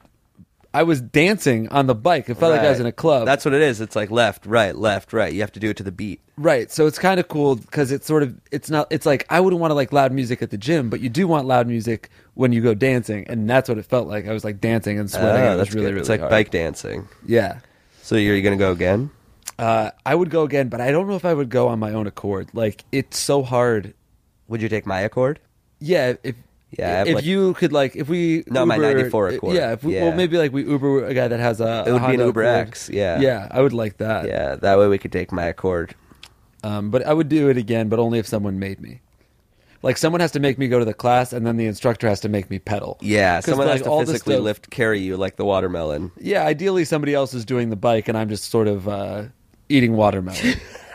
I was dancing on the bike. It felt like I was Right. in a club. That's what it is. It's like left, right, left, right. You have to do it to the beat. Right. So it's kind of cool because it's sort of, it's not, it's like, I wouldn't want to like loud music at the gym, but you do want loud music when you go dancing. And that's what it felt like. I was like dancing and sweating. Oh, it was that's really, good. really It's like hard. bike dancing. Yeah. So you're going to go again? Uh, I would go again, but I don't know if I would go on my own accord. Like, it's so hard. Would you take my Accord? Yeah. If, Yeah, I have, if like- you could like, if we No, my Uber- ninety-four Accord. Yeah, if we, Yeah. well, maybe like we Uber a guy that has a. It a would be an Honda Uber Accord. X, yeah. Yeah, I would like that. Yeah, that way we could take my Accord. Um, but I would do it again, but only if someone made me. Like someone has to make me go to the class, and then the instructor has to make me pedal. Yeah, 'Cause, someone like, has to all the physically stuff- lift, carry you like the watermelon. Yeah, ideally somebody else is doing the bike, and I'm just sort of uh, eating watermelon.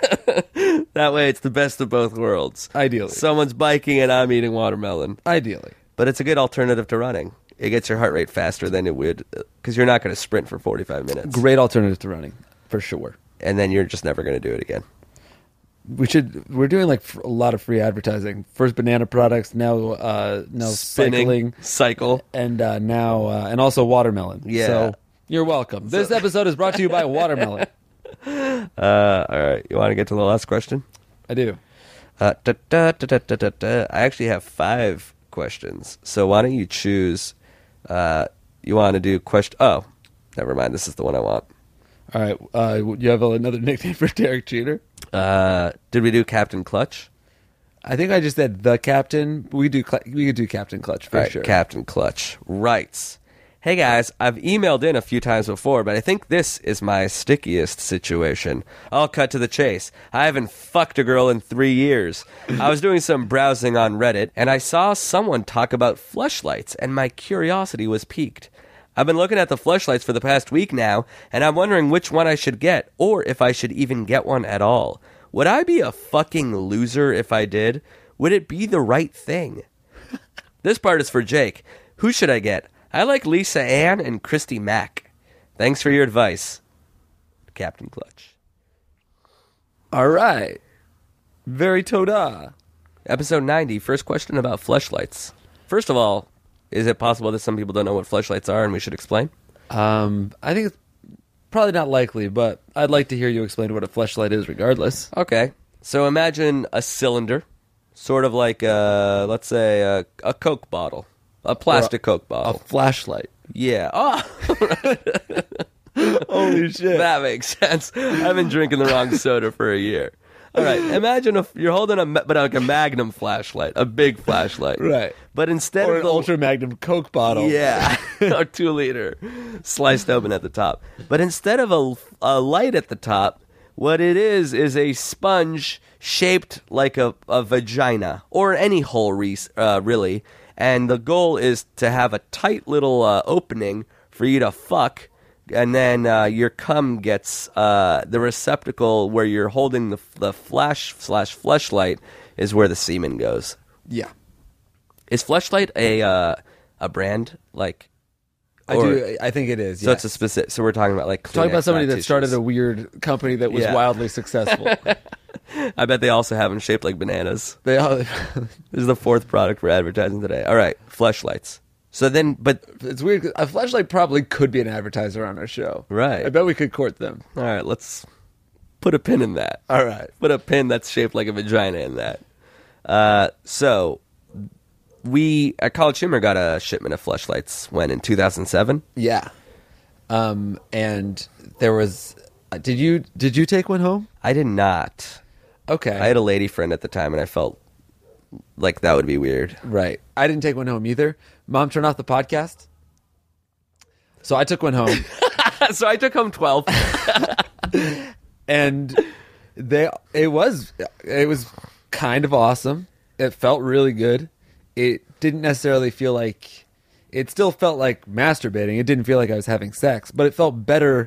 That way it's the best of both worlds. Ideally. Someone's biking and I'm eating watermelon. Ideally. But it's a good alternative to running. It gets your heart rate faster than it would, because you're not going to sprint for forty-five minutes. Great alternative to running, for sure. And then you're just never going to do it again. We should. We're doing like f- a lot of free advertising. First banana products, now uh, now Spinning, cycling, cycle. and uh, now uh, and also watermelon. Yeah. So you're welcome. This episode is brought to you by watermelon. Uh, all right, you want to get to the last question? I do. Uh, da, da, da, da, da, da, da. I actually have five questions. So why don't you choose? Uh, you want to do question? Oh, Never mind. This is the one I want. All right. Uh, you have another nickname for Derek Jeter? Uh, did we do Captain Clutch? I think I just said the captain. We do. Cl- we could do Captain Clutch for All right, sure. Captain Clutch writes, "Hey guys, I've emailed in a few times before, but I think this is my stickiest situation. I'll cut to the chase. I haven't fucked a girl in three years. I was doing some browsing on Reddit, and I saw someone talk about fleshlights, and my curiosity was piqued. I've been looking at the fleshlights for the past week now, and I'm wondering which one I should get, or if I should even get one at all. Would I be a fucking loser if I did? Would it be the right thing?" This part is for Jake. Who should I get? I like Lisa Ann and Christy Mack. Thanks for your advice, Captain Clutch. All right. Very toda. Episode ninety, first question about fleshlights. First of all, is it possible that some people don't know what fleshlights are and we should explain? Um, I think it's probably not likely, but I'd like to hear you explain what a fleshlight is regardless. Okay. So imagine a cylinder, sort of like, a, let's say, a, a Coke bottle. A plastic Or a- Coke bottle. A flashlight. Yeah. Oh, Holy shit. that makes sense. I've been drinking the wrong soda for a year. All right. Imagine if you're holding a, ma- but like a Magnum flashlight, a big flashlight. Right. But instead Or of an the Ultra Magnum Coke bottle. Yeah, or two liter, sliced open at the top. But instead of a, a light at the top, what it is is a sponge shaped like a, a vagina or any hole, re- uh, really. And the goal is to have a tight little uh, opening for you to fuck, and then uh, your cum gets uh, the receptacle where you're holding the the flash slash fleshlight is where the semen goes. Yeah. Is Fleshlight a uh, a brand like? I or- do. I think it is. So it's a specific. So we're talking about like Talking about Kleenex, somebody not that started tissues. a weird company that was Yeah. wildly successful. I bet they also have them shaped like bananas. They all, This is the fourth product we're advertising today. All right, Fleshlights. So then, but it's weird. 'Cause a flashlight probably could be an advertiser on our show. Right. I bet we could court them. all right, let's put a pin in that. All right. Put a pin that's shaped like a vagina in that. Uh, so we at College Humor got a shipment of Fleshlights when in two thousand seven. Yeah. Um. And there was. Did you Did you take one home? I did not. Okay. I had a lady friend at the time, and I felt like that would be weird. Right. I didn't take one home either. Mom, turn off the podcast. So I took one home, So I took home twelve. and they it was it was kind of awesome. It felt really good. It didn't necessarily feel like it still felt like masturbating. It didn't feel like I was having sex, but it felt better.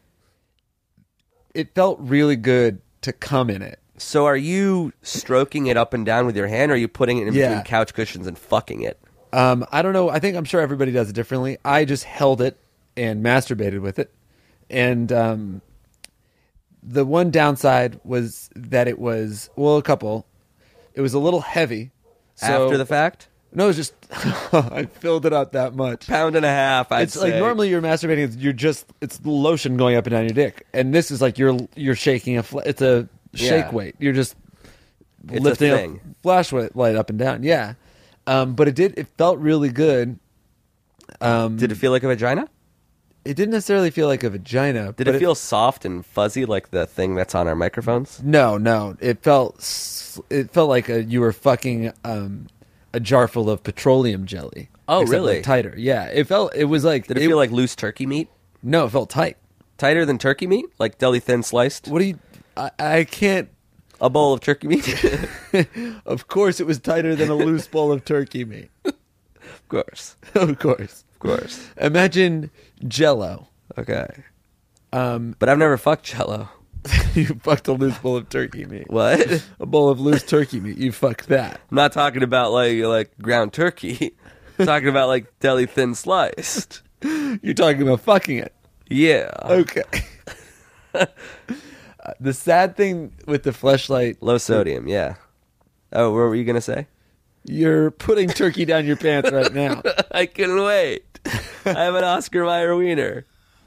It felt really good to come in it. So are you stroking it up and down with your hand, or are you putting it in Yeah. between couch cushions and fucking it? Um, I don't know. I think I'm sure everybody does it differently. I just held it and masturbated with it. And um, the one downside was that it was, well, a couple. It was a little heavy. So, After the fact? No, it was just, I filled it up that much. Pound and a half, I'd It's say. like normally you're masturbating, it's- you're just, it's lotion going up and down your dick. And this is like you're you're shaking a, fl- it's a shake Yeah. weight. You're just It's a lifting thing. a flashlight light up and down. Yeah. Um, but it did, it felt really good. Um, Did it feel like a vagina? It didn't necessarily feel like a vagina. Did but it feel soft and fuzzy like the thing that's on our microphones? No, no. It felt. s- It felt like a, you were fucking um, a jar full of petroleum jelly. Oh, Except, really? like, tighter. Yeah. It felt. It was like. Did it, feel like loose turkey meat? No, it felt tight. Tighter than turkey meat? Like deli thin sliced? What do you? I, I can't. A bowl of turkey meat? Of course, it was tighter than a loose bowl of turkey meat. Of course. Of course. Of course. Imagine Jello. Okay. Um, But I've never fucked Jello. you fucked a loose bowl of turkey meat. What? I'm A bowl of loose turkey meat. You fucked that. not talking about like like ground turkey. I'm talking about like deli thin sliced. You're talking about fucking it. Yeah. Okay. Uh, the sad thing with the fleshlight, Low sodium, yeah. Oh, what were you gonna say? you're putting turkey down your pants right now. I couldn't wait. I have an Oscar Mayer wiener.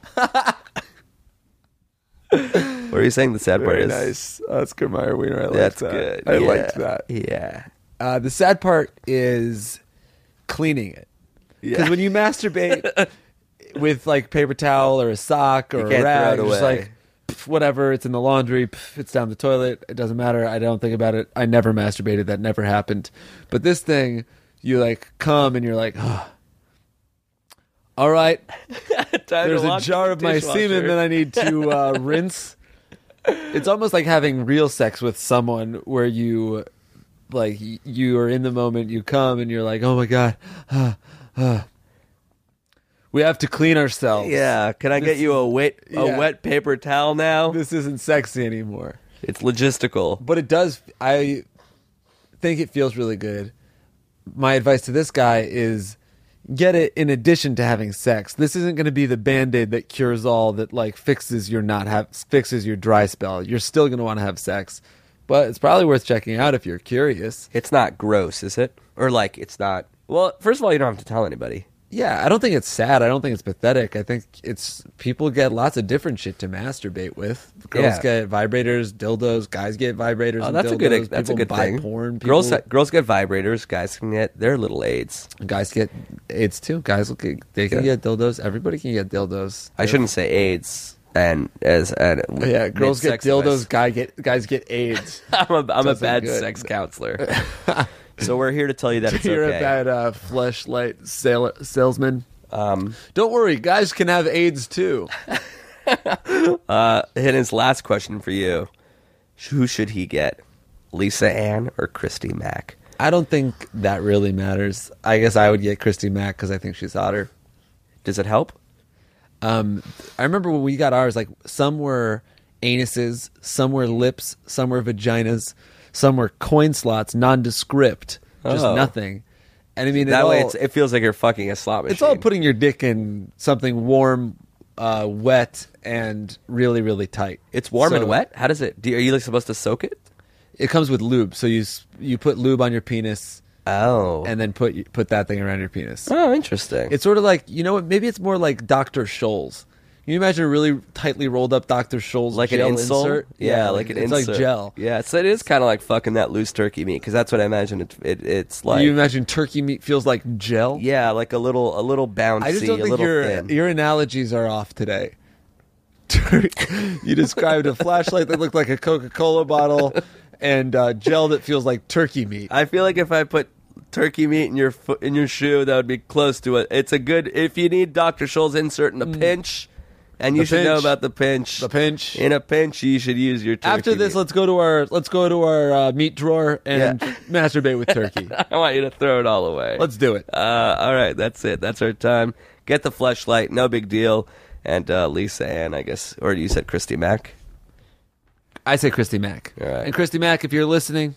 What are you saying? The sad part Very is nice. Oscar Mayer wiener. I like that's that. good. I yeah. liked that. Yeah. Uh, the sad part is cleaning it. Because Yeah. when you masturbate, with like paper towel or a sock or You a can't rag. throw it Just away. like pff, whatever. It's in the laundry. Pff, it's down the toilet. It doesn't matter. I don't think about it. I never masturbated. That never happened. But this thing, you like come and you're like, oh. All right. There's a jar of my semen that I need to uh, rinse. It's almost like having real sex with someone where you, like, y- you are in the moment, you come, and you're like, oh my God, ah, ah. We have to clean ourselves. Yeah, can I get you a wet a Yeah. wet paper towel now? This isn't sexy anymore. It's logistical. But it does, I think it feels really good. My advice to this guy is get it in addition to having sex. This isn't going to be the Band-Aid that cures all, that like fixes your not have fixes your dry spell. You're still going to want to have sex, but it's probably worth checking out if you're curious. It's not gross, is it? Or like it's not. Well, first of all, you don't have to tell anybody. Yeah, I don't think it's sad. I don't think it's pathetic. I think it's people get lots of different shit to masturbate with. Girls Yeah. get vibrators, dildos. Guys get vibrators. Oh, and that's a dildos. good. That's a People good buy thing. Porn. Girls, People- girls get vibrators. Guys can get their little aids. Guys get AIDS too. Guys will get, they can Yeah. get dildos. Everybody can get dildos. I shouldn't say AIDS. And as and Yeah, girls get mid-sex dildos. advice. Guy get guys get AIDS. I'm a, I'm a Doesn't bad good. sex counselor. So we're here to tell you that it's You're okay. a bad uh, fleshlight sale- salesman. Um, Don't worry, guys can have AIDS too. uh, and his last question for you: who should he get, Lisa Ann or Christy Mack? I don't think that really matters. I guess I would get Christy Mack because I think she's hotter. Does it help? Um, I remember when we got ours, like some were anuses, some were lips, some were vaginas, some were coin slots, nondescript, just Oh. nothing. And I mean, it That way, all- it's, it feels like you're fucking a slot machine. it's all putting your dick in something warm, uh, wet, and really, really tight. It's warm So and wet. How does it? Do, are you like supposed to soak it? It comes with lube, so you s- you put lube on your penis, Oh, and then put put that thing around your penis. oh, interesting. It's sort of like, you know what? Maybe it's more like Doctor Scholl's. Can you imagine a really tightly rolled up Doctor Scholl's like an gel insole. insert? Yeah, like an it's insert. like gel. Yeah, so it is kind of like fucking that loose turkey meat because that's what I imagine. It, it it's like. you imagine turkey meat feels like gel? Yeah, like a little, a little bouncy, I just don't a think little your thin. your analogies are off today. You described a flashlight that looked like a Coca-Cola bottle and uh, gel that feels like turkey meat. I feel like if I put turkey meat in your foot in your shoe, that would be close to it. It's a good if you need Doctor Scholl's insert in a pinch, and you The should know pinch. about the pinch. The pinch. In a pinch, you should use your turkey After this, meat. let's go to our let's go to our uh, meat drawer and Yeah. masturbate with turkey. I want you to throw it all away. Let's do it. Uh, all right, that's it. That's our time. Get the fleshlight, no big deal. And uh, Lisa Ann, I guess, or you said Christy Mack. I say Christy Mack. All right. And Christy Mack, if you're listening,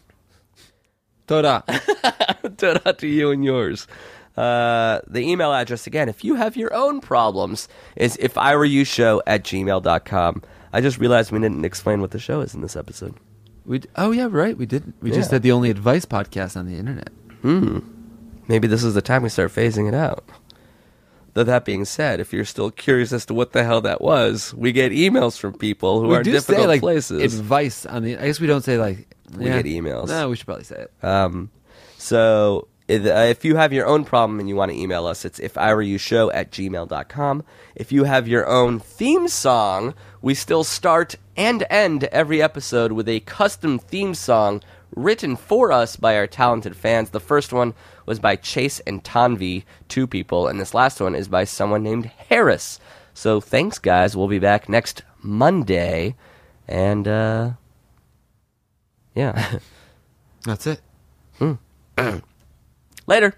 Toda. Shout to you and yours. Uh, the email address again, if you have your own problems, is if I were you show at gmail dot com. I just realized we didn't explain what the show is in this episode. We d- oh yeah, right. We didn't. We just Yeah. had the only advice podcast on the internet. Maybe this is the time we start phasing it out. Though that being said, if you're still curious as to what the hell that was, we get emails from people who we are do difficult say like places. advice on the. I guess we don't say like. We yeah. get emails. No, we should probably say it. Um, so if, uh, if you have your own problem and you want to email us, it's if I were you show at gmail dot com. If you have your own theme song, we still start and end every episode with a custom theme song written for us by our talented fans. The first one was by Chase and Tanvi, two people, and this last one is by someone named Harris. So thanks, guys. We'll be back next Monday, and uh, yeah. That's it. Later.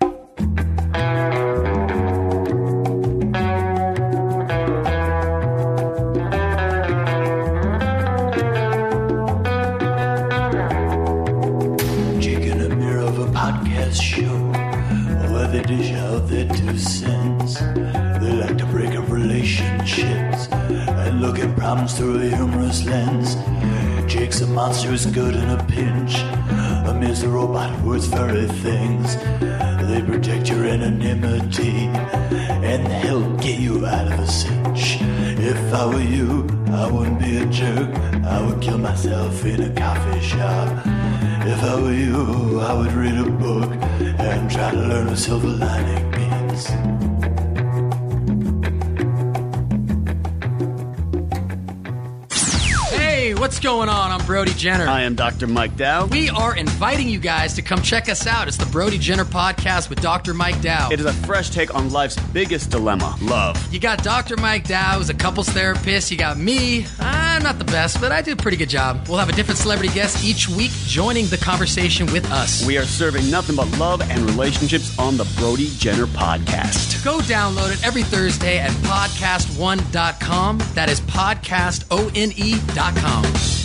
Jake and Amir of a podcast show where they dish out their two cents. They like to break up relationships and look at problems through a humorous lens. Jake's a monster who's good in a pinch. Amir's a robot who words very things. They protect your anonymity and help get you out of a cinch. If I were you, I wouldn't be a jerk. I would kill myself in a coffee shop. If I were you, I would read a book and try to learn what silver lining means. What's going on? I'm Brody Jenner. I am Doctor Mike Dow. We are inviting you guys to come check us out. It's the Brody Jenner Podcast with Doctor Mike Dow. It is a fresh take on life's biggest dilemma, love. You got Doctor Mike Dow, who's a couples therapist. You got me. I'm not the best, but I do a pretty good job. We'll have a different celebrity guest each week joining the conversation with us. We are serving nothing but love and relationships on the Brody Jenner Podcast. Go download it every Thursday at podcast one dot com. That is podcast one dot com.